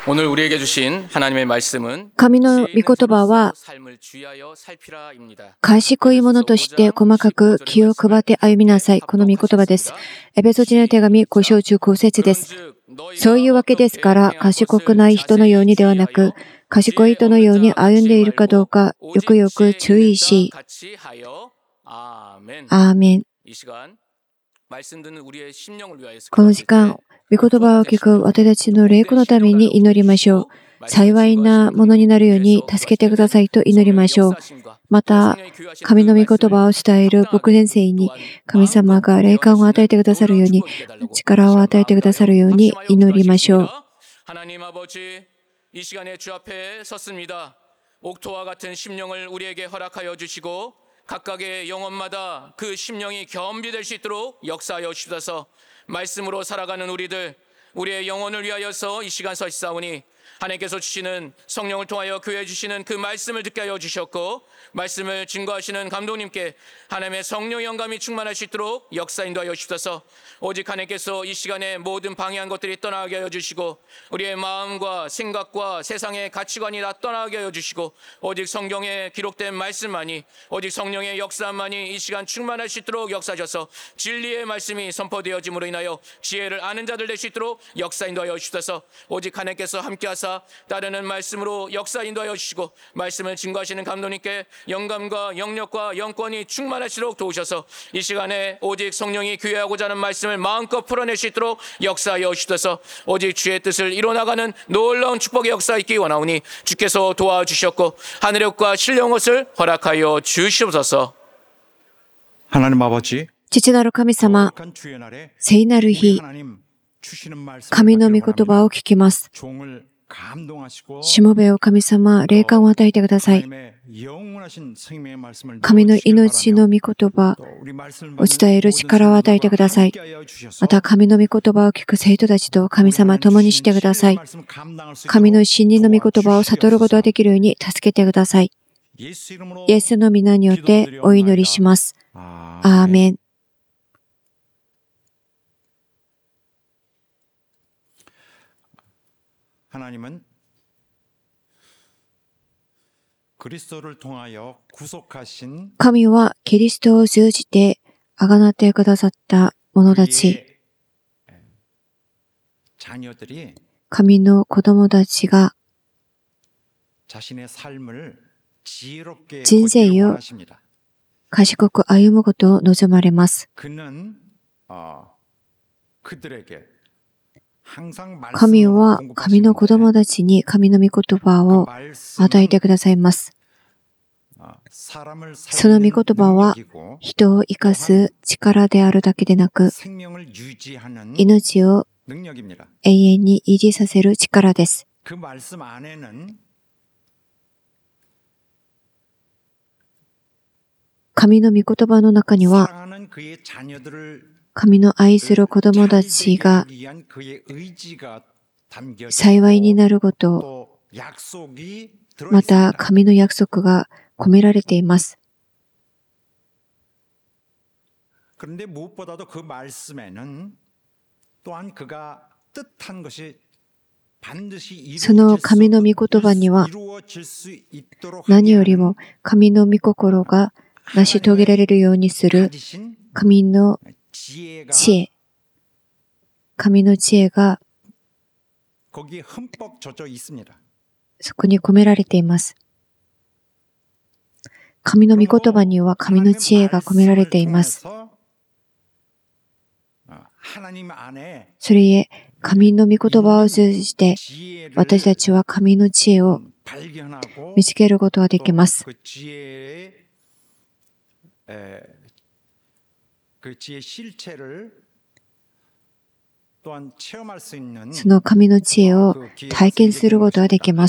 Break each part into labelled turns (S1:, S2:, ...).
S1: 오늘 우리에게 주신 하나님의 말씀은
S2: 神の御言葉は
S1: 삶을 주의하여 살피라입니다.
S2: 賢いものとして細かく気を配って歩みなさい。この御言葉です。エペソ人の手紙5章15節です。そういうわけですから、賢くない人のようにではなく、賢い人のように歩んでいるかどうか、よくよく注意し、アーメン。この時間、御言葉を聞く私たちの霊魂のために祈りましょう。幸いなものになるように助けてくださいと祈りましょう。また、神の御言葉を伝える牧先生に神様が霊感を与えてくださるように、力を与えてくださるように祈りましょう。
S1: 하나님께서 주시는 성령을 통하여 교회에 주시는 그 말씀을 듣게 하여 주셨고 말씀을 증거하시는 감독님께 하나님의 성령 영감이 충만할 수 있도록 역사 인도하여 주셔서 오직 하나님께서 이 시간에 모든 방해한 것들이 떠나게 하여 주시고 우리의 마음과 생각과 세상의 가치관이 다 떠나게 하여 주시고 오직 성경에 기록된 말씀만이 오직 성령의 역사만이 이 시간 충만할 수 있도록 역사하셔서 진리의 말씀이 선포되어짐으로 인하여 지혜를 아는 자들 될 수 있도록 역사 인도하여 주셔서 오직 하나님께서 함께하사 따르는 말씀으로 역사 인도하여 주시고 말씀을 증거하시는 감독님께 영감과 영력과 영권이 충만하시도록 도우셔서 이 시간에 오직 성령이 교회하고자 하는 말씀을 마음껏 풀어낼 수 있도록 역사하여 주셔서 오직 주의 뜻을 이뤄나가는 놀라운 축복의 역사 있기 원하오니 주께서 도와주셨고 하늘의 옷과 신령의 옷을 허락하여 주시옵소서.
S3: 하나님 아버지,
S2: 父なる神様、聖なる日、神の御言葉を聞きます。しもべを神様、霊感を与えてください。神の命の御言葉を伝える力を与えてください。また神の御言葉を聞く生徒たちと神様共にしてください。神の真理の御言葉を悟ることができるように助けてください。イエスの皆によってお祈りします。アーメン。
S3: 하나님은 그리스도를 통하여 구속하신
S2: 神はキリストを通じて贖ってくださった者たち、
S3: 자녀들이
S2: 神の子供たちが
S3: 자신의 삶을 지혜롭게
S2: 人生を
S3: 원하십니다.
S2: 賢く歩むことを望まれます。
S3: 그는 그들에게
S2: 神は神の子供たちに神の御言葉を与えてくださいます。その御言葉は人を生かす力であるだけでなく、命を永遠に維持させる力です。神の御言葉の中には、神の愛する子供たちが幸いになること、また神の約束が込められています。その神の御言葉には、何よりも神の御心が成し遂げられるようにする神の知恵、神の知恵がそこに込められています。神の御言葉には神の知恵が込められています。それゆえ、神の御言葉を通じて私たちは神の知恵を見つけることができます。その神の知恵を体験することができます。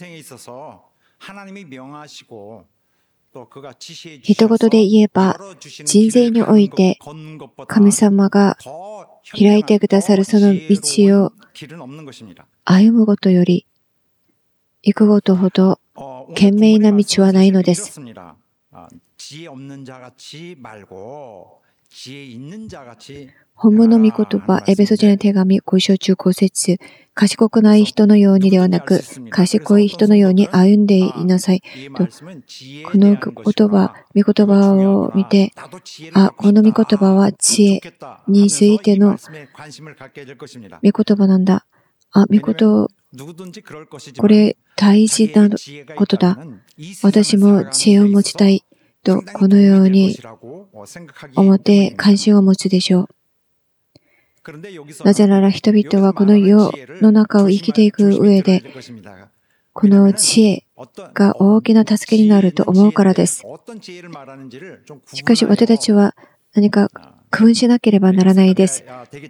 S2: 一言で言えば、人生において神様が開いてくださるその道を歩むことより、行くことほど賢明な道はないのです。 本物御言葉、エペソ人の手紙、5章15節。賢くない人のようにではなく、賢い人のように歩んでいなさい。と、この言葉、御言葉を見て、この御言葉は知恵についての御言葉なんだ。御言、これ大事なことだ。私も知恵を持ちたいと、このように思って関心を持つでしょう。なぜなら人々はこの世の中を生きていく上で、この知恵が大きな助けになると思うからです。しかし私たちは何か工夫しなければならないです。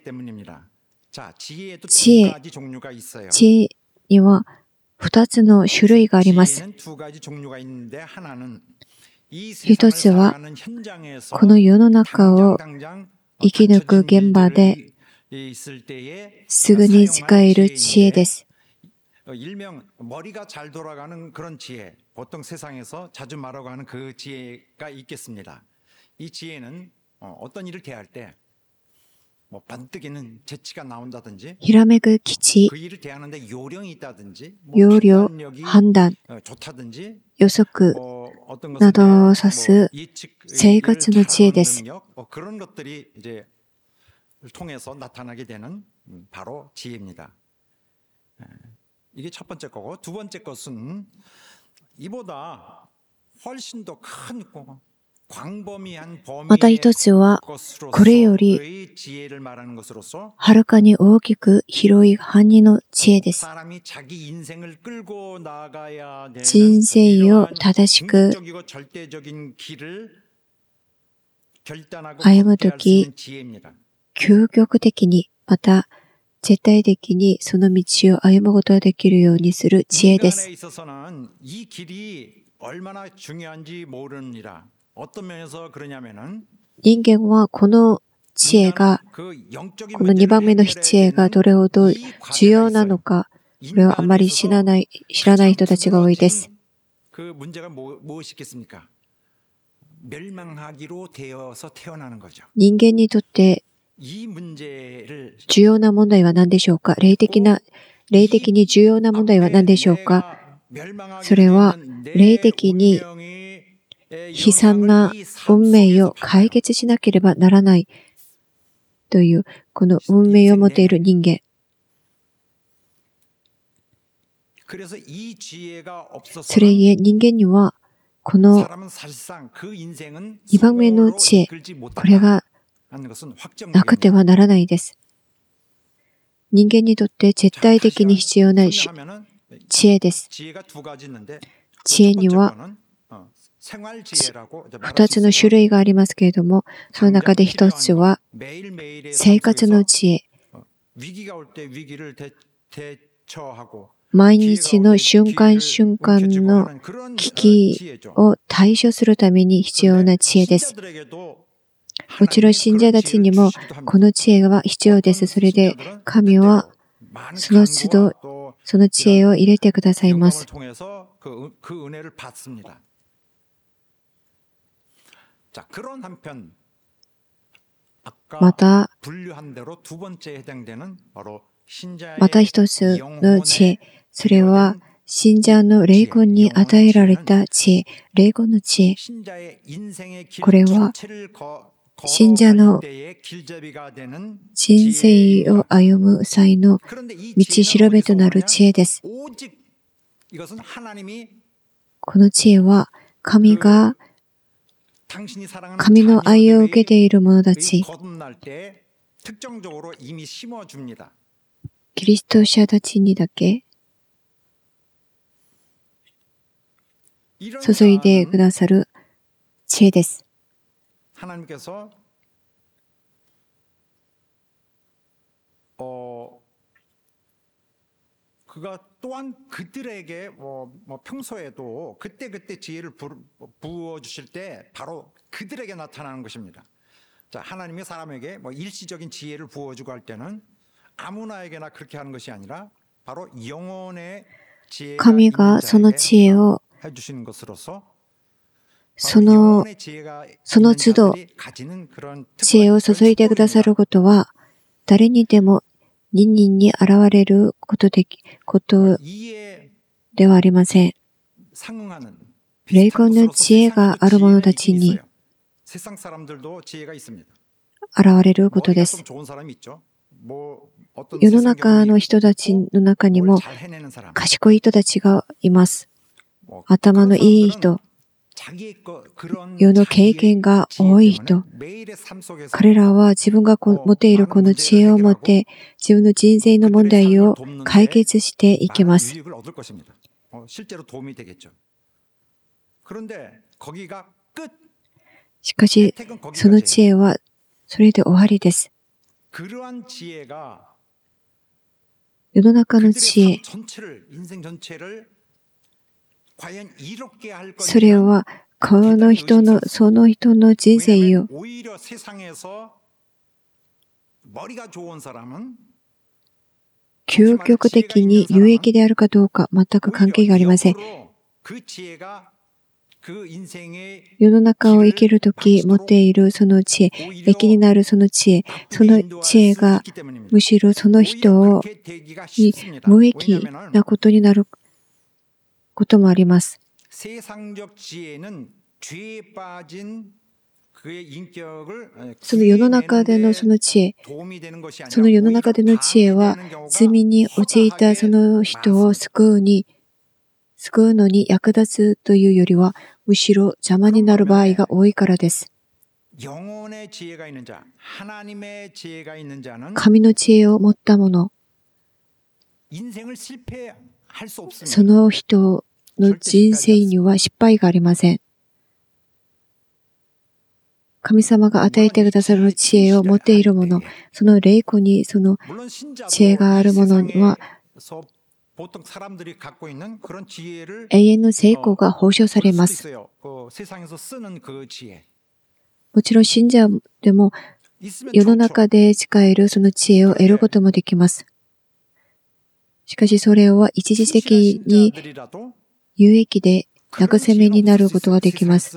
S2: 知恵には2つの種類があります。一つは、この世の中を生き抜く現場ですぐに使える知恵です。ひらめく基地、要領、判断、予測などを指す生活の知恵です。また一つは、これよりはるかに大きく広い範囲の知恵です。人生を正しく歩むとき、究極的に、また絶対的にその道を歩むことができるようにする知恵です。人間はこの知恵が、この2番目の知恵がどれほど重要なのか、これをあまり知らない人たちが多いです。人間にとって重要な問題は何でしょうか？霊的に重要な問題は何でしょうか？それは霊的に悲惨な運命を解決しなければならないという、この運命を持っている人間。それゆえ人間にはこの2番目の知恵、これがなくてはならないです。人間にとって絶対的に必要な知恵です。知恵には2つの種類がありますけれども、その中で1つは生活の知恵。毎日の瞬間瞬間の危機を対処するために必要な知恵です。もちろん信者たちにもこの知恵は必要です。それで神はその都度その知恵を入れてくださいます。また一つの知恵、それは信者の霊魂に与えられた知恵、霊魂の知恵。これは信者の人生を歩む際の道しるべとなる知恵です。この知恵は神の愛を受けている者たち、キリスト者たちにだけ注いでくださる知恵です。
S3: 그가 또한 그들에게 평소에도 그때 지혜를 부어 주실 때 바로 그들에게 나타나는 것입니다. 자, 하나님이 사람에게 일시적인 지혜를 부어 주고 할 때는 아무나에게나 그렇게 하는 것이 아니라 바로 영혼의 지혜가
S2: 神がその知恵をその都度知恵を注いでくださることは、誰にでも人々に現れることではありません。霊魂の知恵がある者たちに現れることです。世の中の人たちの中にも賢い人たちがいます。頭のいい人、世の経験が多い人、彼らは自分が持っているこの知恵を持って自分の人生の問題を解決していきます。しかし、その知恵はそれで終わりです。世の中の知恵、それはその人の人生を究極的に有益であるかどうか全く関係がありません。世の中を生きるとき持っているその知恵、益になるその知恵がむしろその人に無益なことになることもあります。その世の中でのその知恵、その世の中での知恵は罪に陥ったその人を救うのに役立つというよりは、むしろ邪魔になる場合が多いからです。神の知恵を持った者、その人の人生には失敗がありません。神様が与えてくださる知恵を持っている者、その霊魂にその知恵がある者は、永遠の成功が保証されます。もちろん信者でも世の中で使えるその知恵を得ることもできます。しかしそれは一時的に有益で慰めになることができます。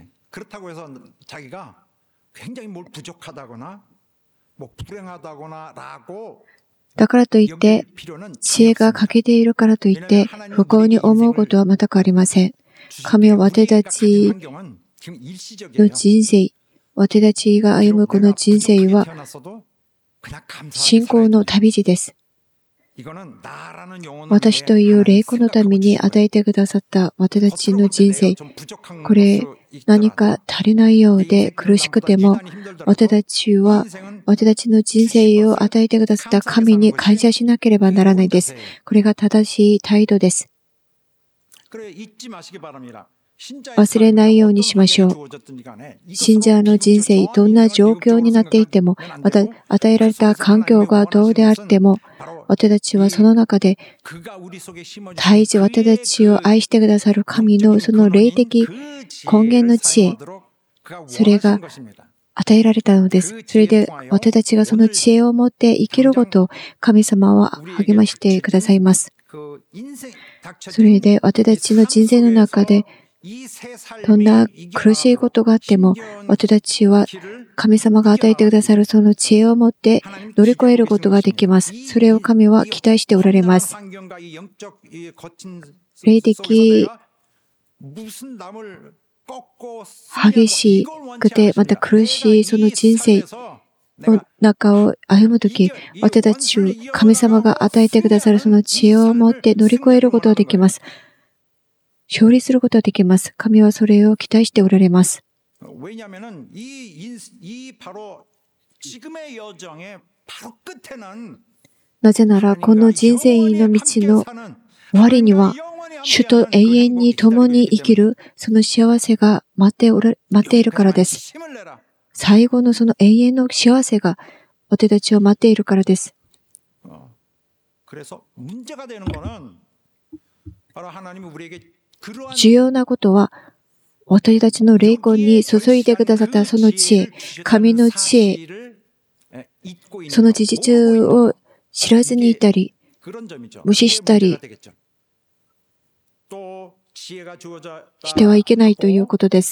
S2: だからといって、知恵が欠けているからといって、不幸に思うことは全くありません。神は私たちの人生、私たちが歩むこの人生は、信仰の旅路です。私という霊魂のために与えてくださった私たちの人生、これ何か足りないようで苦しくても、私たちの人生を与えてくださった神に感謝しなければならないです。これが正しい態度です。忘れないようにしましょう。信者の人生、どんな状況になっていても、また与えられた環境がどうであっても、私たちはその中で絶えず私たちを愛してくださる神のその霊的根源の知恵、それが与えられたのです。それで私たちがその知恵を持って生きることを神様は励ましてくださいます。それで私たちの人生の中でどんな苦しいことがあっても、私たちは神様が与えてくださるその知恵を持って乗り越えることができます。それを神は期待しておられます。霊的激しくてまた苦しいその人生の中を歩むとき、私たちは神様が与えてくださるその知恵を持って乗り越えることができます。勝利することができます。神はそれを期待しておられます。なぜなら、この人生の道の終わりには、主と永遠に共に生きるその幸せが待っているからです。最後のその永遠の幸せが私たちを待っているからです。重要なことは、私たちの霊魂に注いでくださったその知恵、神の知恵、その事実を知らずにいたり、無視したり、 してはいけないということです。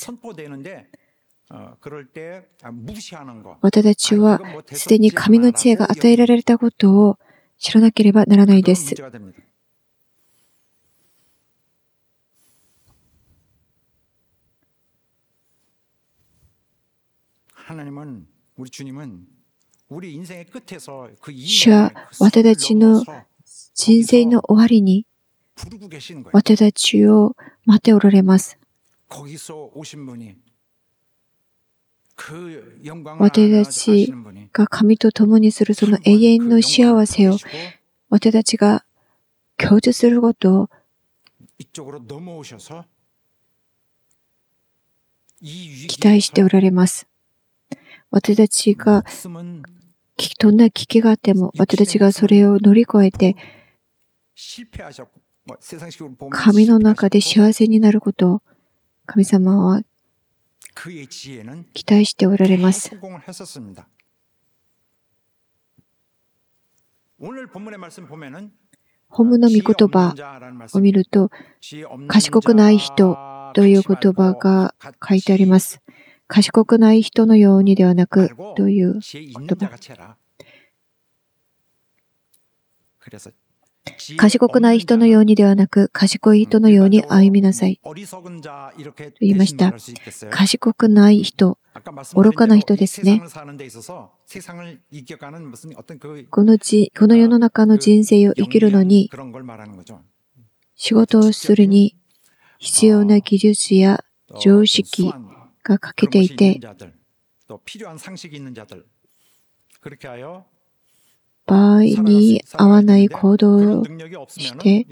S2: 私たちはすでに神の知恵が与えられたことを知らなければならないです。 主は私たちの人生の終わりに私たちを待っておられます。私たちが神と共にするその永遠の幸せを私たちが享受することを期待しておられます。私たちがどんな危機があっても私たちがそれを乗り越えて神の中で幸せになることを神様は期待しておられます。本文の御言葉を見ると、賢くない人という言葉が書いてあります。賢くない人のようにではなくという言葉。賢くない人のようにではなく、賢い人のように歩みなさいと言いました。賢くない人、愚かな人ですね。この世の中の人生を生きるのに、仕事をするに必要な技術や常識が欠けていて、場合に合わない行動をして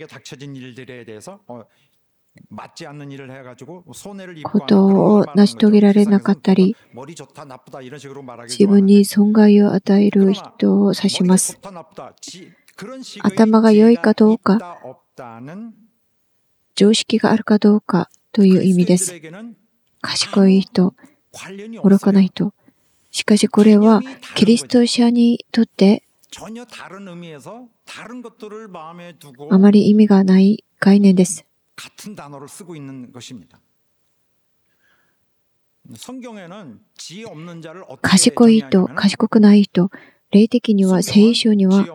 S2: ことを成し遂げられなかったり、自分に損害を与える人を指します。頭が良いかどうか、常識があるかどうかという意味です。賢い人、愚かな人。しかしこれはキリスト者にとってあまり意味がない概念です。賢い人、賢くない人、霊的には聖書には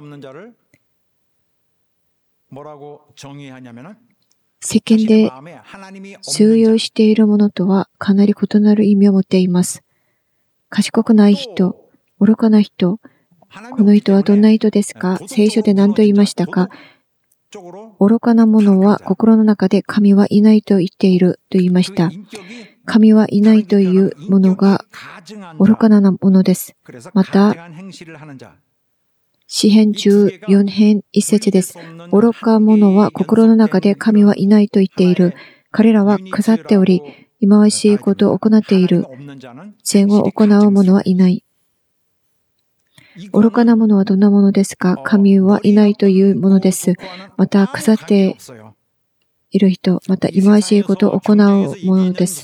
S2: 世間で通用しているものとはかなり異なる意味を持っています。賢くない人、愚かな人、この人はどんな人ですか？聖書で何と言いましたか？愚かな者は心の中で神はいないと言っていると言いました。神はいないというものが愚かなものです。また、詩編14編1節です。愚か者は心の中で神はいないと言っている。彼らは腐っており、忌まわしいことを行っている。善を行う者はいない。愚かな者はどんなものですか？神はいないというものです。また、腐っている人、また忌まわしいことを行うものです。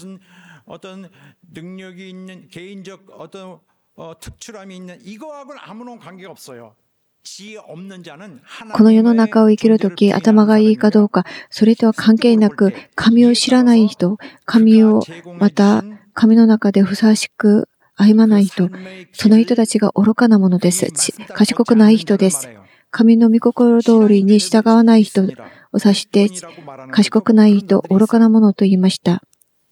S2: この世の中を生きるとき、頭がいいかどうか、それとは関係なく、神を知らない人、神をまた神の中でふさわしく歩まない人、その人たちが愚かなものです。賢くない人です。神の御心通りに従わない人を指して、賢くない人、愚かなものと言いました。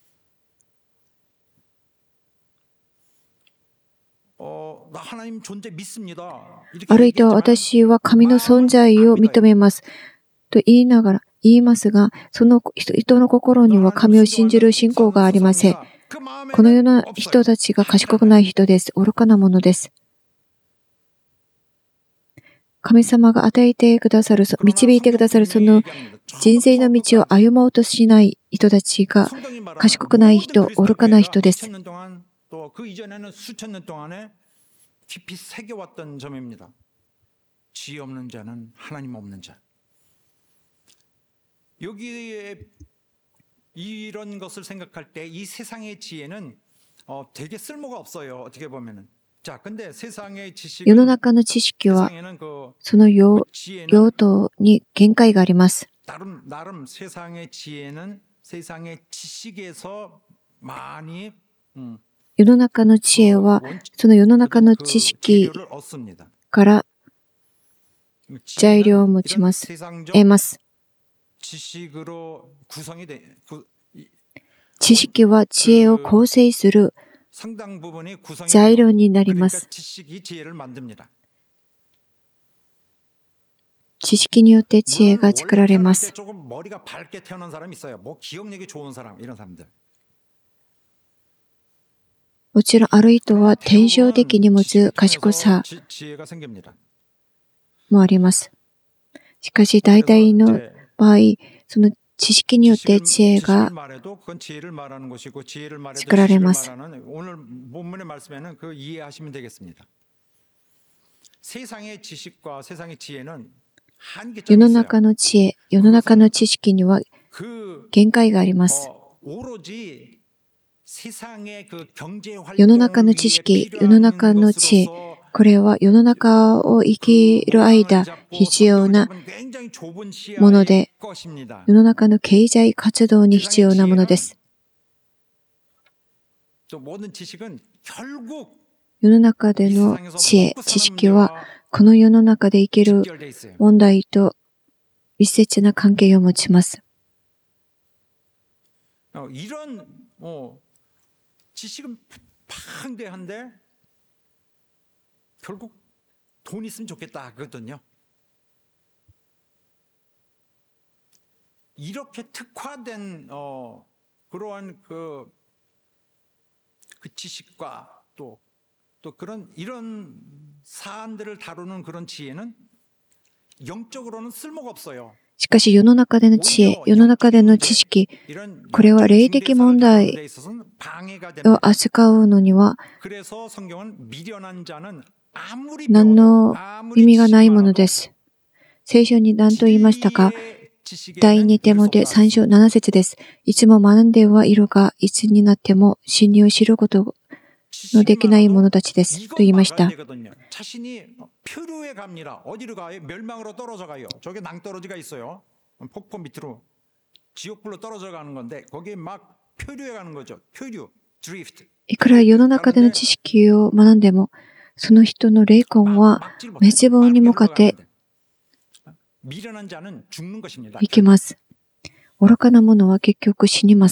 S2: ある人は私は神の存在を認めますと言いますが、その人の心には神を信じる信仰がありません。このような人たちが賢くない人です。愚かなものです。神様が与えてくださる、導いてくださるその人生の道を歩もうとしない人たちが賢くない人、愚かな人です。
S3: 이런 것을 생각할 때 이 세상의 지혜는 되게 쓸모가 없어요. 어떻게 보면은. 자, 근데 세상의 지식은
S2: 世の中の知識はその用途に限界があります。
S3: 나름 세상의 지혜는 세상의 지식에서 많이
S2: 世の中の知恵は、その世の中の知識
S3: 재료를 얻습니다.
S2: から材料を持ちます。
S3: 세상적
S2: 得ます。
S3: 지식으로 구성이 돼
S2: 知識は知恵を構成する
S3: 상당 부분이 구성이
S2: 材
S3: 돼요.
S2: 料になりま
S3: 그러니까
S2: す。
S3: 지식이 지혜를 만듭니다.
S2: 知識によって知恵が作られま
S3: 원래
S2: す。
S3: 조금 머리가 밝게 태어난 사람이 있어요. 뭐 기억력이 좋은 사람 이런 사람들.
S2: もちろんある人は天性的に持つ賢さ
S3: 지혜가 생깁니다.
S2: もあります。しかし大体の場合、その知識によって知恵が
S3: 지혜를 말하는 것이고 지혜를 말해도
S2: 지식을
S3: 지식을
S2: 말하는
S3: 말하는 오늘 본문의 말씀에는 그 이해하시면 되겠습니다. 세상의 지식과 세상의 지혜는
S2: 世
S3: 한계점이
S2: の
S3: 있어요.
S2: 中の知恵、世の中の知識には
S3: 그
S2: 限界があります。
S3: 오로지 세상의 그 경제
S2: 世の中の知識、世の中の知恵、これは世の中を生きる間必要なもので、世の中の経済活動に必要なものです。
S3: 모든 지식은 결국
S2: 世の中での知恵、知識はこの世の中で生きる
S3: 직결돼 있어요.
S2: 問題と密接な関係を持ちます。
S3: 이런 지식은 방대한데 결국 돈 있으면 좋겠다 그거든요. 이렇게 특화된 그러한 그 지식과 또 그런 이런 사안들을 다루는 그런 지혜는 영적으로는 쓸모가 없어요.
S2: しかし世の中での知恵、世の中での知識、 これは霊的問題を扱うのには
S3: 그래서 성경은 미련한 자는 아무리
S2: 何の
S3: 아무리
S2: 意味がないものです。聖書に何と言いましたか？第2テモテ3章7節です。いつも学んではいるが、いつになっても真理を知ることのできない者たちです。と言いました。
S3: 자신이 표류에 갑니다. 어디로 가요? 멸망으로 떨어져 가요. 저게 낭떠러지가 있어요. 폭포 밑으로 지옥불로 떨어져 가는 건데 거기에 막 표류에 가는 거죠. 표류, 드리프트.
S2: いくら世の中での知識を学んでも、その人の霊魂は滅亡に向かって
S3: 미련한 자는 죽는 것입니다.
S2: 行きます。愚かな者は結局死にます。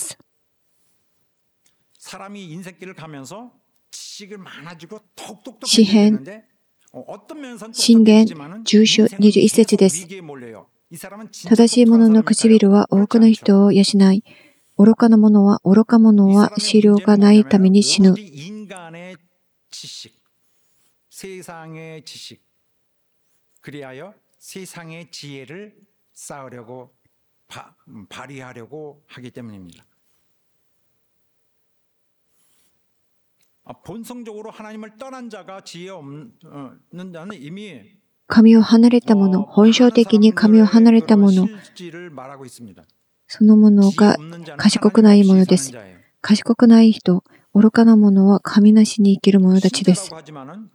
S3: 사람이 인생길을 가면서 지식을 많아지고 톡톡톡
S2: 시행
S3: 되는데 어떤 면에서는
S2: 箴言
S3: 똑똑해지지만은
S2: 10章21節です。
S3: 위기에 몰려요. 이 사람은 진짜
S2: 正しい者の
S3: 똑똑한
S2: 唇は
S3: 사람일까요?
S2: 多くの人を養い、愚かな者は愚か者
S3: 이
S2: は
S3: 사람의
S2: 資料
S3: 문제는
S2: がないために死ぬ。
S3: 오로지 인간의 지식, 세상의 지식, 그리하여 세상의 지혜를 쌓으려고 발휘하려고 하기 때문입니다. 본성적으로 하나님을 떠난 자가 지혜 없는 자는 이미
S2: 神を離れた者、本性的に神を離れた者、
S3: 실지를 말하고 있습니다.
S2: その者が
S3: 지혜 없는 자는
S2: 賢くない者
S3: 하나님
S2: で
S3: 없이
S2: す。
S3: 사는 자예요.
S2: 賢くない人、愚かな者は神なしに生きる者たちです。
S3: 신자라고 하지만은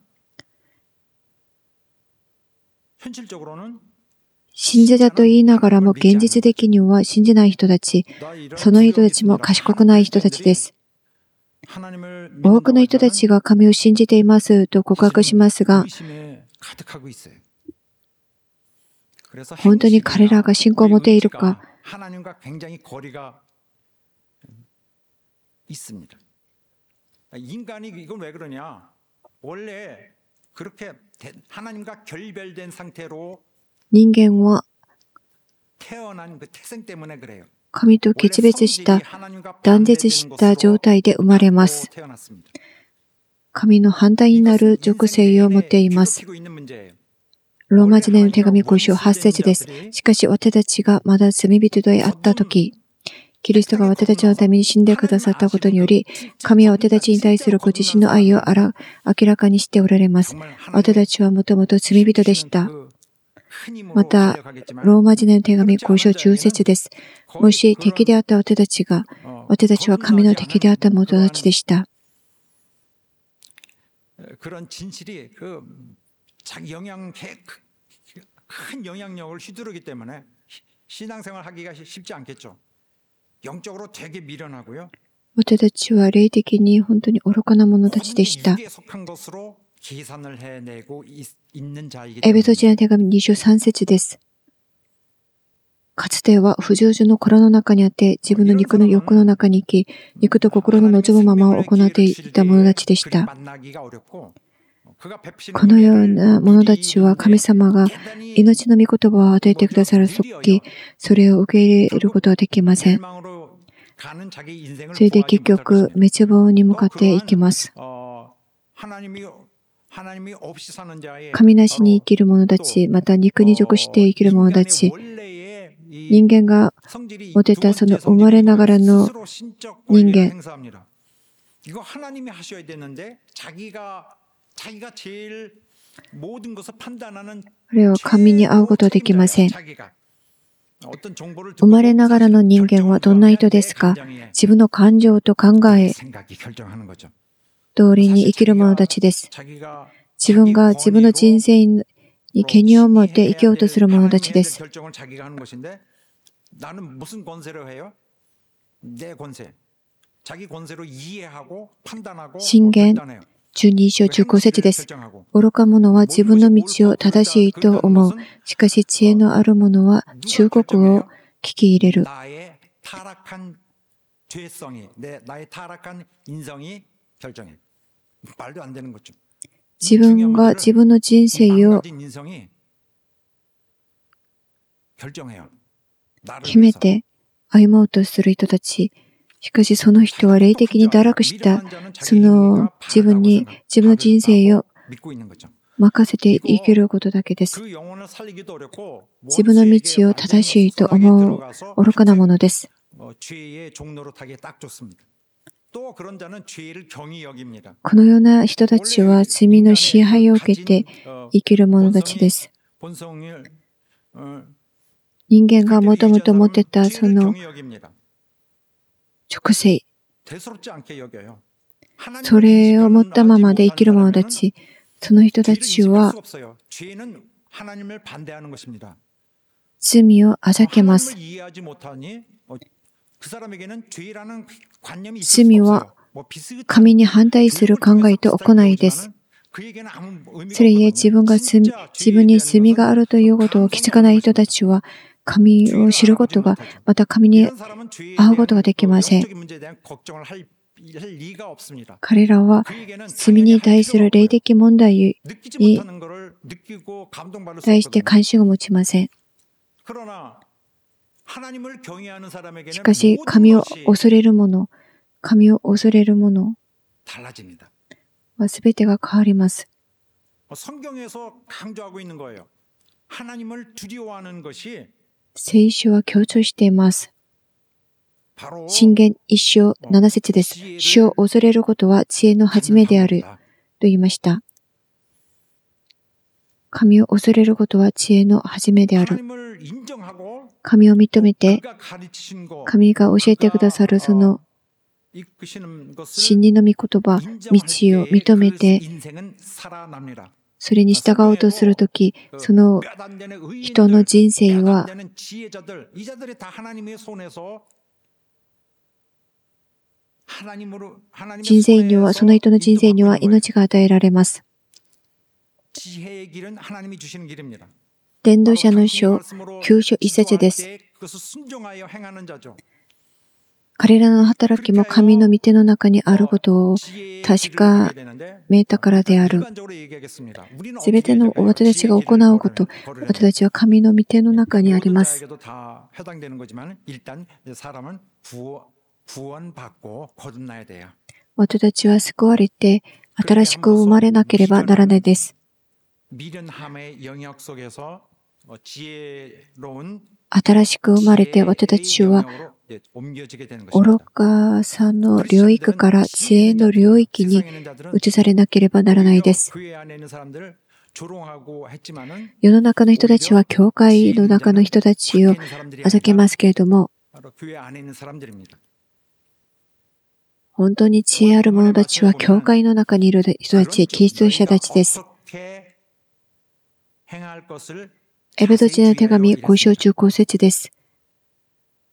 S3: 현실적으로는
S2: 信者だと言いながらも現実的には信じない人たち、その人たちも賢くない人たちです。
S3: 하나님을
S2: 多くの人たちが神を信じていますと告白しますが、
S3: 의심에 가득하고 있어요. 그래서
S2: 本当に彼らが信仰を持っているか、
S3: 하나님과 굉장히 거리가 있습니다. 인간이 이건 왜 그러냐? 원래 그렇게 하나님과 결별된 상태로
S2: 人間は
S3: 태어난 그 태생 때문에 그래요.
S2: 神と決別した断絶した状態で生まれます。神の反対になる属性を持っています。ローマ人への手紙5章8節です。しかし私たちがまだ罪人であったとき、キリストが私たちのために死んでくださったことにより、神は私たちに対するご自身の愛を明らかにしておられます。私たちはもともと罪人でした。また、ローマ人への手紙5章10節です。もし敵であった私たちが、私たちは神の敵であった者たちでした。
S3: 그런 진실이 큰 영향력을 휘두르기 때문에 신앙생활 하기가 쉽지 않겠죠. 영적으로 되게 미련하고요.
S2: 私たちは霊的に本当に愚かな者たちでした。
S3: 육에 속한 것으로 계산을 해내고 있는 자이기
S2: エベソ
S3: 때문에
S2: 人の手紙2章3節です。かつては不従順の殻の中にあって、自分の肉の欲の中に生き、肉と心の望むままを行っていた者たちでした。このような者たちは神様が命の御言葉を与えてくださるとき、それを受け入れることはできません。それで結局、滅亡に向かっていきます。神なしに生きる者たち、また肉に属して生きる者たち、人間が持てたその生まれながらの人間、これを神に会うことはできません。生まれながらの人間はどんな人ですか？自分の感情と考え通りに生きる者たちです。自分が自分の人生に権威を持って生きようとする者たちです。箴言12章15節です。愚か者は自分の道を正しいと思う。しかし知恵のある者は忠告を聞き入れる。自分が自分の人生を決めて歩もうとする人たち。しかしその人は霊的に堕落したその自分に自分の人生を任せて生きることだけです。自分の道を正しいと思う愚かなものです。このような人たちは罪の支配を受けて生きる者たちです。人間がもともと持ってたその直性、それを持ったままで生きる者たち、その人たちは罪をあざけます。罪は神に反対する考えと行いです。それゆえ自分に罪があるということを気づかない人たちは、神を知ることが、また神に会うことができません。彼らは罪に対する霊的問題に対して関心を持ちません。しかし、神を恐れる者は全てが変わります。聖書は強調しています。箴言1章7節です。主を恐れることは知恵の始めであると言いました。神を恐れることは知恵の始めである。神を認めて、神が教えてくださるその真理の御言葉、道を認めて、それに従おうとするとき、その人の人生はその人の人生には命が与えられます。伝道者の書9章1節です。彼らの働きも神の御手の中にあることを確かめたからである。すべての私たちが行うこと、私たちは神の御手の中にあります。私たちは救われて新しく生まれなければならないです。新しく生まれて私たちは愚かさの領域から知恵の領域に移されなければならないです。世の中の人たちは教会の中の人たちをあざけますけれども、本当に知恵ある者たちは教会の中にいる人たち、キリスト者たちです。エペソ人の手紙5章15節です。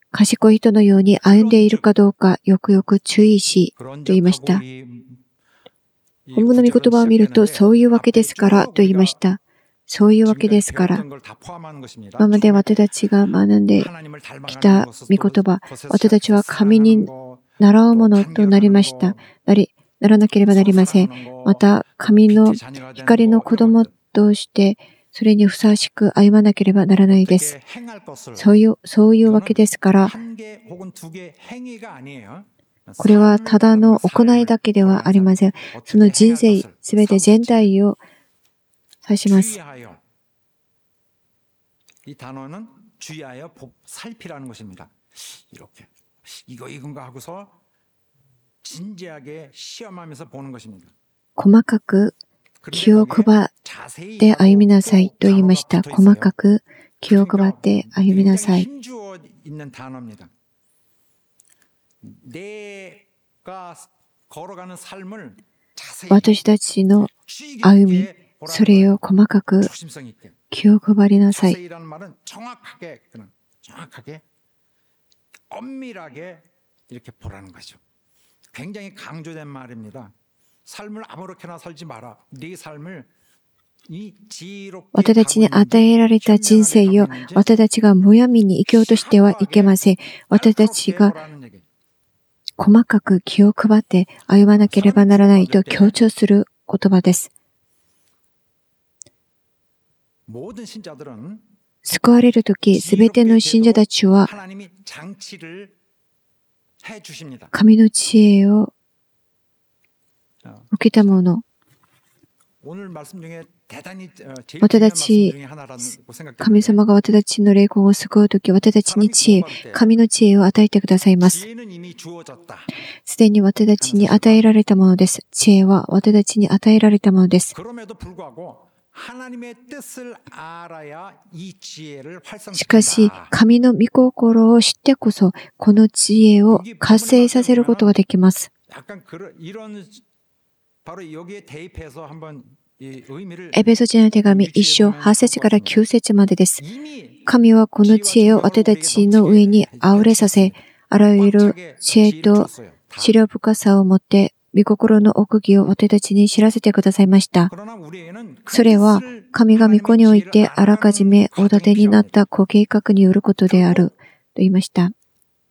S2: 賢い人のように歩んでいるかどうかよくよく注意し、と言いました。本文の御言葉を見ると、そういうわけですからと言いました。そういうわけですから。今まで私たちが学んできた御言葉、私たちは神に習うものとなりました。ならなければなりません。また、神の光の子供として、それにふさわしく歩まなければならないです。そういうわけですから、これはただの行いだけではありません。その人生すべて全体を指します。
S3: 이 단어는 주의하여 살피라는 것입니다. 이렇게 이건가 하고서 진지하게 시험하면서 보는 것입니다.
S2: 細かく気を配って歩みなさいと言いました。細かく気を配って歩みなさい。 私たちの歩み、それを細かく気を配りなさい。
S3: 엄밀하게 이렇게 보라는 거죠. 굉장히 강조된 말입니다. 삶을 아무렇게나 살지 마라. 네 삶을
S2: 私たちに与えられた人生を私たちがむやみに生きようとしてはいけません。私たちが細かく気を配って歩まなければならないと強調する言葉です。救われるとき、すべての信者たちは神の知恵を受けたもの。私たち、神様が私たちの霊魂を救うとき、私たちに知恵、神の知恵を与えてくださいます。すでに私たちに与えられたものです。知恵は私たちに与えられたものです。しかし、神の御心を知ってこそ、この知恵を活性させることができます。エペソ人の手紙1章8節から9節までです。神はこの知恵を私たちの上にあふれさせ、あらゆる知恵と知慮深さをもって、御心の奥義を私たちに知らせてくださいました。それは神が御子においてあらかじめお立てになったご計画によることであると言いました。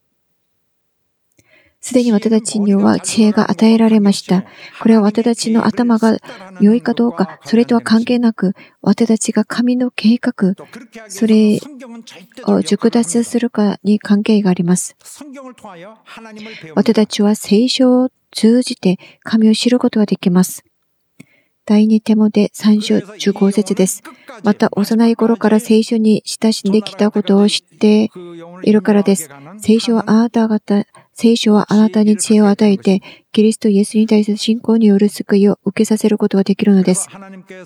S2: すでに私たちには知恵が与えられました。これは私たちの頭が良いかどうか、それとは関係なく、私たちが神の計画、それを熟達するかに関係があります。私たちは聖書を通じて神を知ることができます。第2テモテ3章15節です。また幼い頃から聖書に親しんできたことを知っているからです。聖書はあなたに知恵を与えて、キリストイエスに対する信仰による救いを受けさせることができるのです。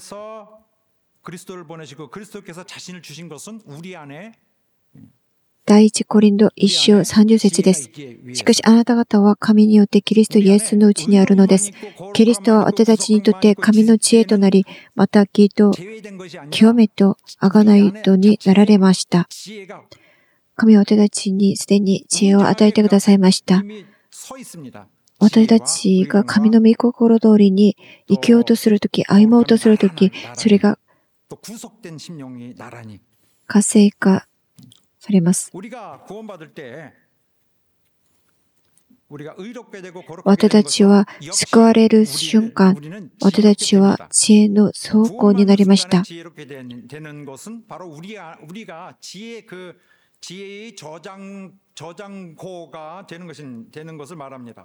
S2: 第一コリント1章30節です。しかしあなた方は神によってキリストイエスのうちにあるのです。キリストは私たちにとって神の知恵となり、また義と清めと贖いとになられました。神は私たちにすでに知恵を与えてくださいました。私たちが神の御心通りに生きようとするとき、歩もうとするとき、それが活性化されます。私たちは救われる瞬間、私たちは知恵の倉庫になりました。
S3: 지혜의 저장고가 되는 것을 말합니다.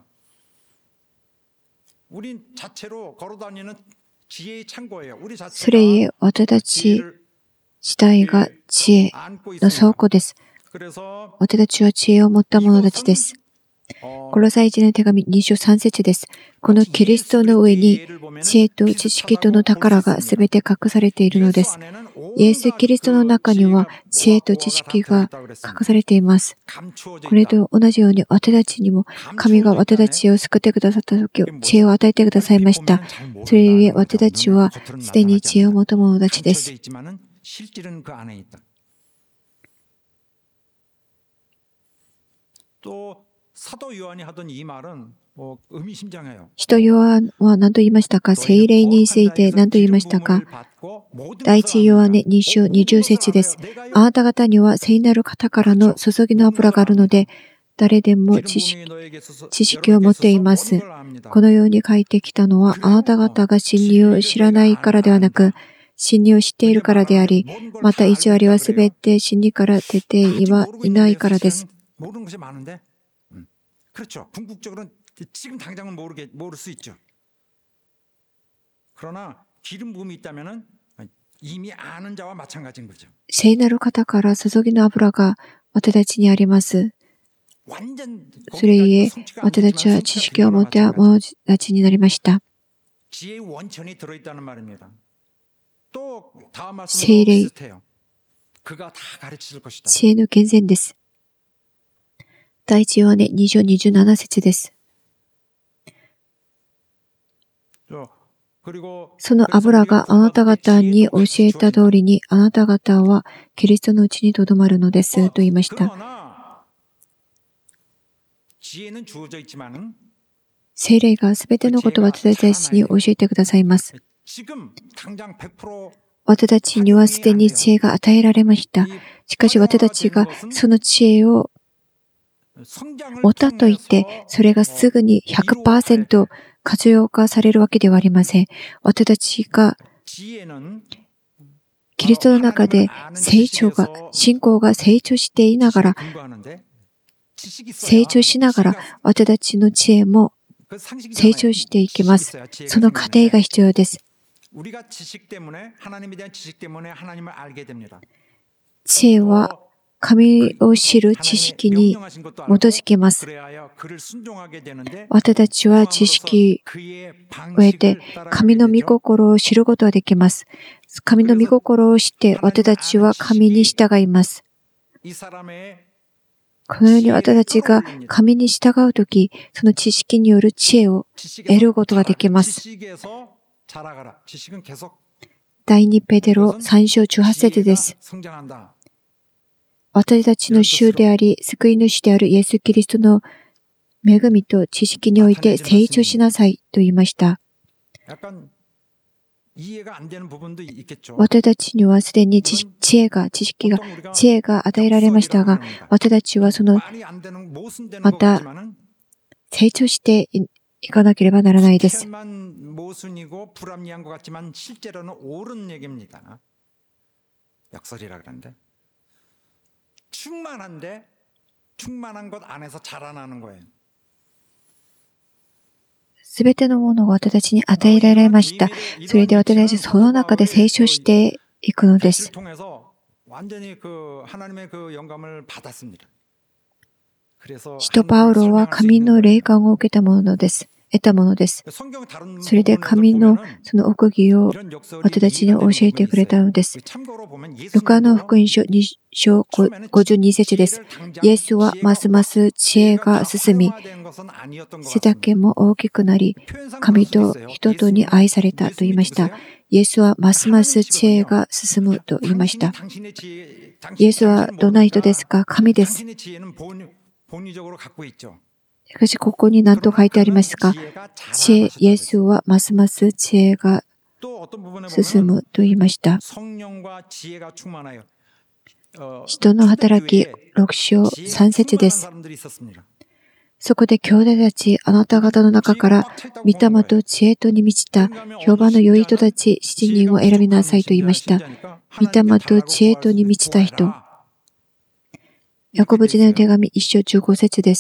S3: 우리 자체로 걸어다니는 지혜의 창고예요. 우리 자체가
S2: それゆえ私たち自体が知恵の倉庫です。私たちは知恵を持った者たちです。コロサイ人の手紙2章3節です。このキリストの上に知恵と知識との宝がすべて隠されているのです。イエス・キリストの中には知恵と知識が隠されています。これと同じように私たちにも神が私たちを救ってくださったとき、知恵を与えてくださいました。それゆえ私たちはすでに知恵を持った者たちです。
S3: 또 사도 요한이 하던 이 말은 의미심장해요.
S2: 使徒ヨハンは何と言いましたか？聖霊について何と言いましたか？第一ヨハネ2章20節です。あなた方には聖なる方からの注ぎの油があるので、誰でも知識を持っています。このように書いてきたのは、あなた方が真理を知らないからではなく、真理を知っているからであり、また偽りはすべて真理から出ていないからです。
S3: 그렇죠. 궁극적으로는 지금 당장은 모를 수 있죠. 그러나 기름 부음이 있다면은 이미 아는 자와 마찬가지인 거죠.
S2: 聖なる方から注ぎの油が私たちにあります。それゆえ、私たちは知識を持った者たちになりました。聖霊、知恵の源泉です。第一ヨハネ2章27節です。その油があなた方に教えた通りに、あなた方はキリストのうちにとどまるのですと言いました。聖霊がすべてのことを私たちに教えてくださいます。私たちにはすでに知恵が与えられました。しかし私たちがその知恵を持ったと言って、それがすぐに 100% 活用化されるわけではありません。私たちがキリストの中で信仰が成長していながら、成長しながら、私たちの知恵も成長していきます。その過程が必要です。知恵は神を知る知識に基づきます。私たちは知識を得て神の御心を知ることができます。神の御心を知って私たちは神に従います。このように私たちが神に従うとき、その知識による知恵を得ることができます。第2ペテロ3章18節です。私たちの主であり、救い主であるイエス・キリストの恵みと知識において成長しなさいと言いました。私たちにはすでに知恵が与えられましたが、私たちはまた成長していかなければならないです。すべてのものが私たちに与えられました。それで私たちはその中で成長していくのです。使徒パウロは神の霊感を受けたものです。得たものです。それで神のその奥義を私たちに教えてくれたのです。ルカの福音書2章52節です。イエスはますます知恵が進み、背丈も大きくなり、神と人とに愛されたと言いました。イエスはますます知恵が進むと言いました。イエスはどんな人ですか？神です。しかし、ここに何と書いてありますか？イエスはますます知恵が進むと言いました。人の働き6章3節です。そこで兄弟たち、あなた方の中から御霊と知恵とに満ちた評判の良い人たち7人を選びなさいと言いました。御霊と知恵とに満ちた人。ヤコブ人への手紙1章15節です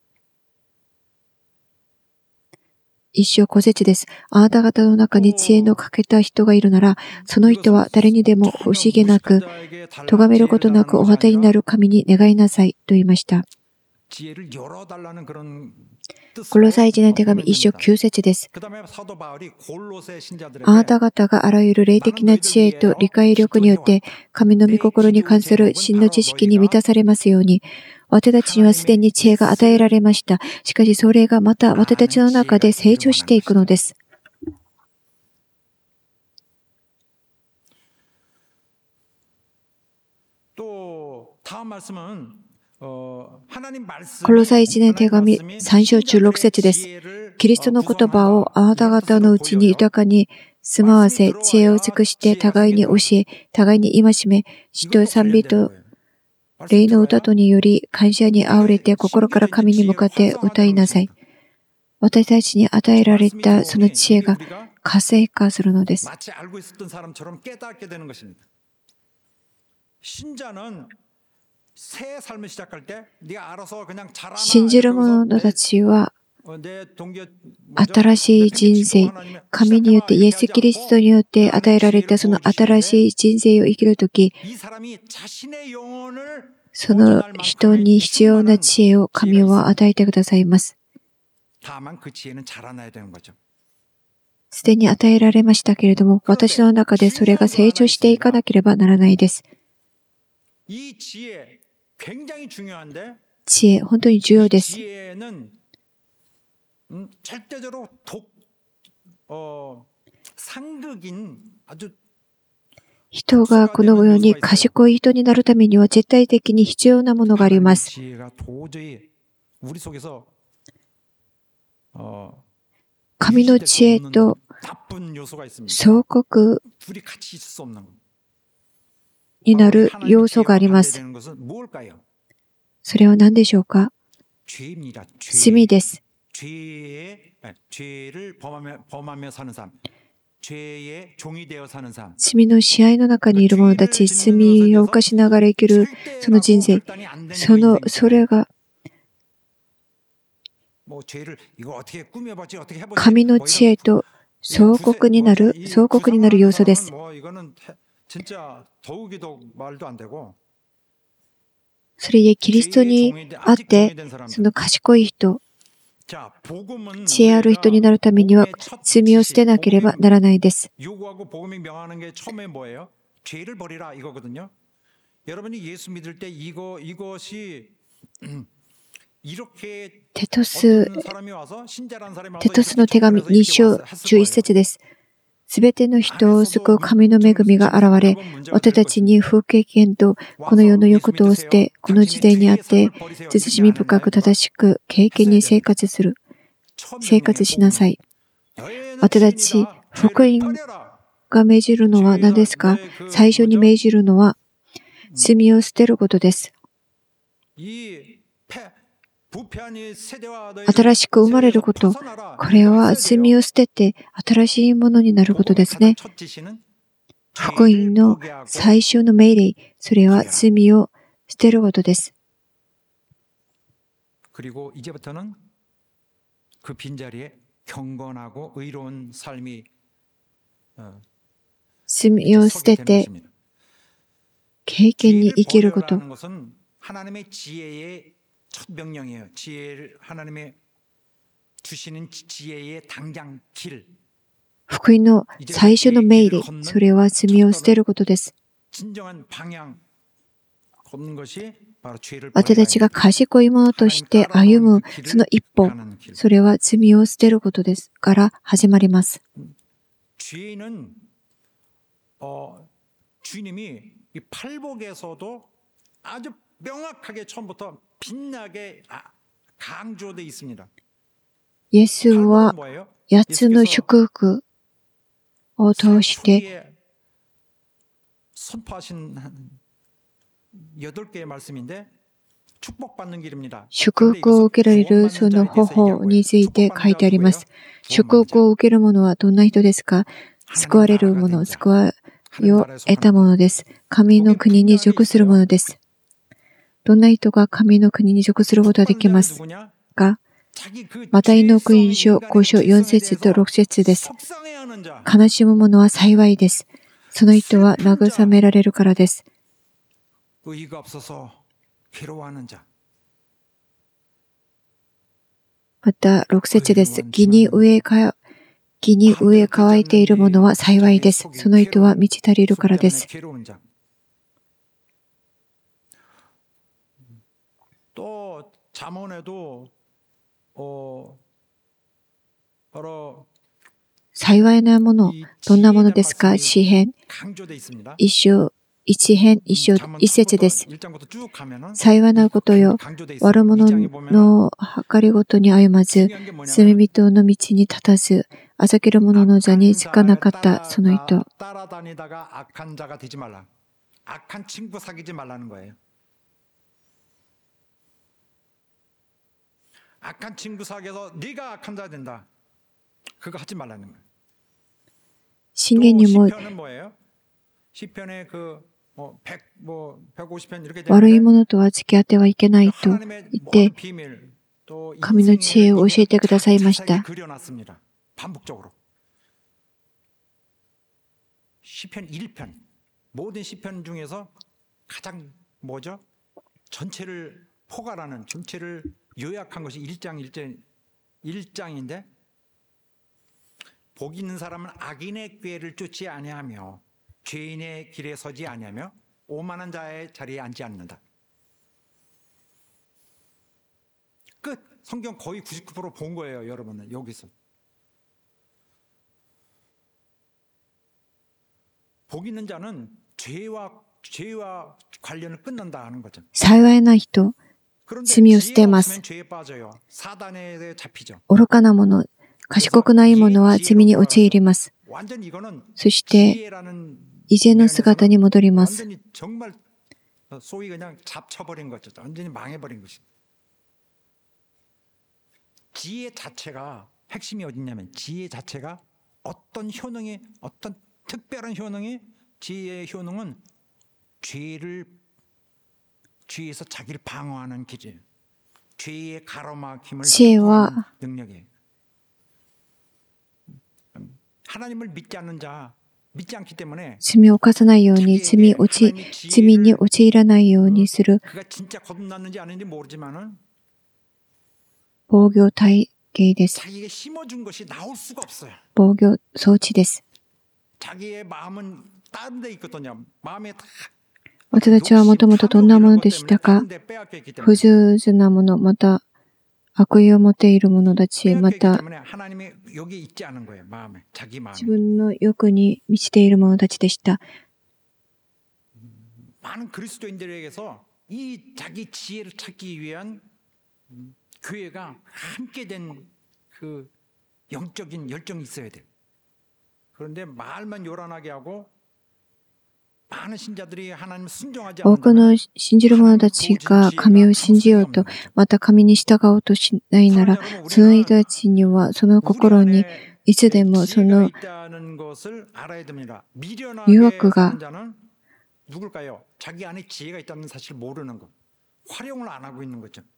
S2: 。1章5節です。あなた方の中に知恵の欠けた人がいるなら、その人は誰にでも惜しげなく、咎めることなくお与えになる神に願いなさいと言いました。コロサイ人への手紙1章9節です。あなた方があらゆる霊的な知恵と理解力によって、神の御心に関する真の知識に満たされますように、私たちにはすでに知恵が与えられました。しかしそれがまた私たちの中で成長していくのです。 コロサイ1年手紙3章16節です。キリストの言葉をあなた方のうちに豊かに住まわせ、知恵を尽くして互いに教え、互いに戒め、詩と賛美と霊の歌とにより感謝にあふれて心から神に向かって歌いなさい。私たちに与えられたその知恵が活性化するのです。信じる者たちは新しい人生、神によってイエス・キリストによって与えられたその新しい人生を生きるとき、その人に必要な知恵を神は与えてくださいます。すでに与えられましたけれども、私の中でそれが成長していかなければならないです。知恵、本当に重要です。人がこのように賢い人になるためには絶対的に必要なものがあります。神の知恵と相国になる要素があります。それは何でしょうか？罪です。罪の支配の中にいる者たち、罪を犯しながら生きるその人生、それが神の知恵と相国になる要素です。それでキリストにあって、その賢い人、知恵ある人になるためには罪を捨てなければならないです。テトスの手紙2章11節です。すべての人を救う神の恵みが現れ、私たちに不経験とこの世の欲とを捨て、この時代にあって慎み深く正しく経験に生活しなさい。私たち福音が命じるのは何ですか？最初に命じるのは罪を捨てることです。新しく生まれること、これは罪を捨てて新しいものになることですね。福音の最初の命令、それは罪を捨てることです。罪を捨てて経験に生きること。福音の最初の命令、それは罪を捨てることです。私たちが賢いものとして歩むその一歩、それは罪を捨てることですから始まります。イエスは8つの祝福を通して祝福を受けられるその方法について書いてあります。祝福を受ける者はどんな人ですか？救われる者、救われを得た者です。神の国に属する者です。どんな人が神の国に属することができますか？マタイの福音書5章4節と6節です。悲しむ者は幸いです。その人は慰められるからです。また6節です。義に飢え乾いている者は幸いです。その人は満ち足りるからです。幸いなもの、どんなものですか？詩編1章一編一節です。
S3: 1장부터 쭉 가면은
S2: 幸いなことよ、
S3: 강조돼 있어요.
S2: 悪者
S3: 1장에 보면은
S2: の計りごとに歩まず、
S3: 중요한 게 뭐냐면
S2: 罪人の道に立たず、あざける者の座につかなかったその人。
S3: 따라다니다가 악한 자가 되지 말라. 악한 친구 사귀지 말라는 거예요. 악한 친구 사귀어서 네가 악한 자 된다. 그거 하지 말라는 거예요.
S2: 信玄にも
S3: 시편은 뭐예요? 시편의 150편 이렇게
S2: 悪い
S3: 되는데
S2: 者とは付き合ってはいけないと
S3: 하나님의
S2: 言って
S3: 모든 비밀 또
S2: 神の知恵を教えてくださいまし
S3: 자세히
S2: た。
S3: 그려놨습니다. 반복적으로. 시편 1편 모든 시편 중에서 가장 뭐죠? 전체를 포괄하는 전체를 요약한 것이 1장인데 복 있는 사람은 악인의 꾀를 쫓지 아니하며 죄인의 길에 서지 아니하며 오만한 자의 자리에 앉지 않는다. 끝. 성경 거의 99% 본 거예요, 여러분은 여기서. 복 있는 자는 죄와 관련을 끊는다 하는 거죠.
S2: 幸いな人、
S3: 그런데
S2: 罪を捨てます。
S3: 없으면 죄에 빠져요. 사단에 잡히죠.
S2: 愚かな者、賢くない者は罪に陥ります。
S3: 완전 이거는
S2: そして
S3: 지혜라는
S2: 以前の姿に戻ります。
S3: 완전히 정말 소위 그냥 잡쳐버린 거죠. 완전히 망해버린 것이. 지혜 자체가 핵심이 어디냐면 지혜 자체가 어떤 효능이 어떤 특별한 효능이 지혜의 효능은 죄에서 자기를 방어하는 기질, 죄의 가로막힘을
S2: 지혜와
S3: 능력이에요. 하나님을 믿지 않는 자, 믿지 않기 때문에
S2: 罪を犯さないように、罪に陥らないようにする
S3: 그가 진짜 거듭났는지 아닌지 모르지만은
S2: 防御体系です。
S3: 자기에게 심어준 것이 나올 수가 없어요.
S2: 防御装置です。
S3: 자기의 마음은 다른 데 있거든요. 마음에 다
S2: 私たちはもともとどんなものでしたか？
S3: 다른 데 빼앗겨 있기 때문에
S2: 不従順なもの、また悪意を持っている者たち、ま
S3: 빼앗겨 있기
S2: た
S3: 때문에 하나님이 여기 있지 않은 거예요. 마음에 자기 마음에
S2: 自分の欲に満ちている者たちでした。
S3: 많은 그리스도인들에게서 이 자기 지혜를 찾기 위한 교회가 함께 된 그 영적인 열정이 있어야 돼요. 그런데 말만 요란하게 하고 많은 신자들이 하나님을 순종하지
S2: 多くの
S3: 않는다면
S2: 信じる者たちが神を信じようと、また神に従おうとしないなら、その人たちにはその心にいつでもその
S3: 유혹가 누굴까요? 자기 안에 지혜가 있다는 사실 모르는 것, 활용을 안 하고 있는 거죠.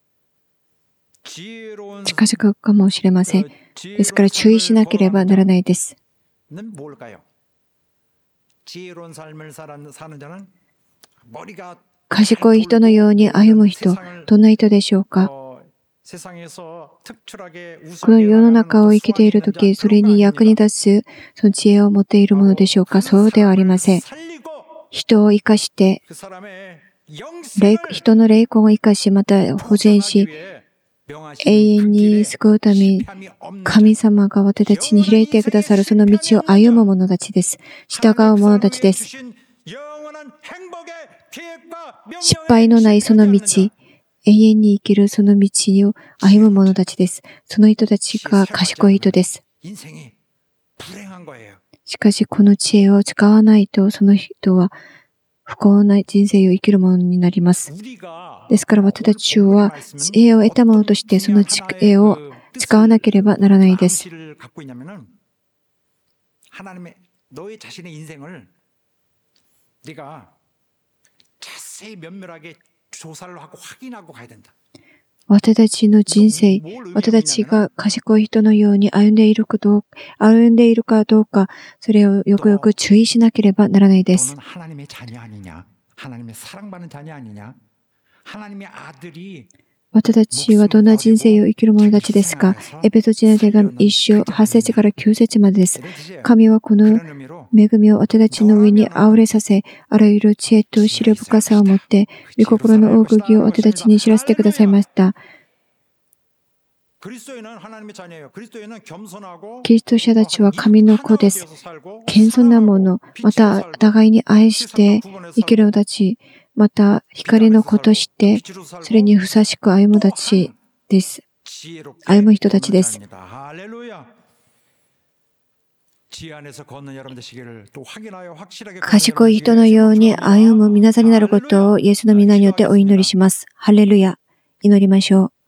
S2: 近づくかもしれません。ですから注意しなければならないです。
S3: 는 뭘까요? 지혜로운 삶을 사는 자는 머리가
S2: 賢い人のように歩む人、どんな人でしょうか？
S3: 세상에서 특출하게
S2: この世の中を生きているとき、それに役に立つその知恵を持っているものでしょうか？そうではありません。人を生かして、人の霊魂を生かし、また保全し、永遠に救うために神様が私たちに開いてくださるその道を歩む者たちです。従う者たちです。失敗のないその道、永遠に生きるその道を歩む者たちです。その人たちが賢い人です。しかしこの知恵を使わないと、その人は不幸な人生を生きるものになります。ですから私たちは知恵を得たものとしてその知恵を使わなければならないです。
S3: 너의 자신의 인생을 네가 자세히 면밀하게 조사를 하고 확인하고 가야 된다.
S2: 私たちの人生、私たちが賢い人のように歩んでいるかどうか、それをよくよく注意しなければならないです。
S3: 너는 하나님의 자녀 아니냐? 하나님의 사랑받는 자녀 아니냐? 하나님의 아들이
S2: 私たちはどんな人生を生きる者たちですか？エペソ人の手紙1章8節から9節までです。神はこの恵みを私たちの上にあふれさせ、あらゆる知恵と知る深さを持って、御心の奥義を私たちに知らせてくださいました。 キリスト者たちは神の子です。謙遜なもの、また互いに愛して生きる人たち、また光の子として、それにふさしく歩むたちです。歩む人たちです。賢い人のように歩む皆さんになることをイエスの皆によってお祈りします。ハレルヤ。祈りましょう。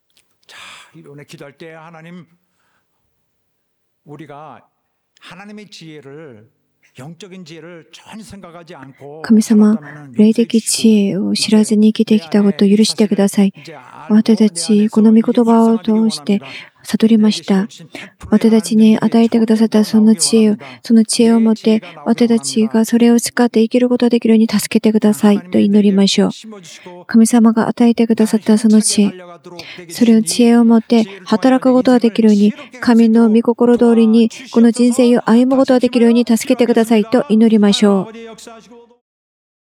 S2: 神様、霊的知恵を知らずに生きてきたことを許してください。私たち、この御言葉を通して悟りました。私たちに与えてくださったその知恵を持って、私たちがそれを使って生きることができるように助けてくださいと祈りましょう。神様が与えてくださったその知恵、それを知恵を持って働くことができるように、神の御心通りにこの人生を歩むことができるように助けてくださいと祈りましょう。